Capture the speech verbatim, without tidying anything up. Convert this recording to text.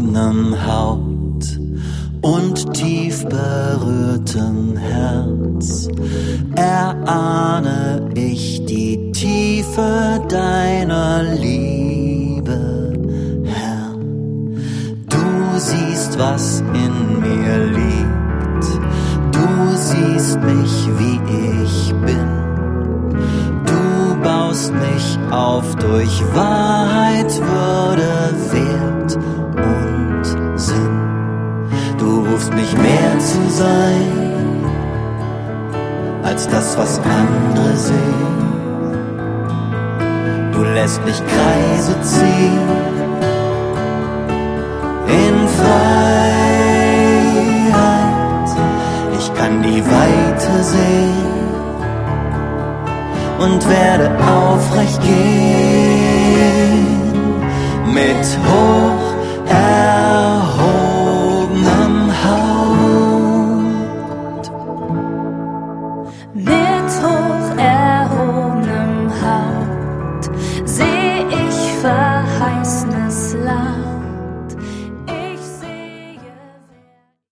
erhobenem Haupt und tief berührtem Herz erahne ich die Tiefe deiner Liebe, Herr. Du siehst, was in mir liegt, du siehst mich, wie ich bin. Du baust mich auf durch Wahrheit, Würde, Wert und Sinn. Du rufst mich mehr zu sein, als das, was andere sehen. Du lässt mich Kreise ziehen in Freiheit. Ich kann die Weite sehen und werde aufrecht gehen mit hoch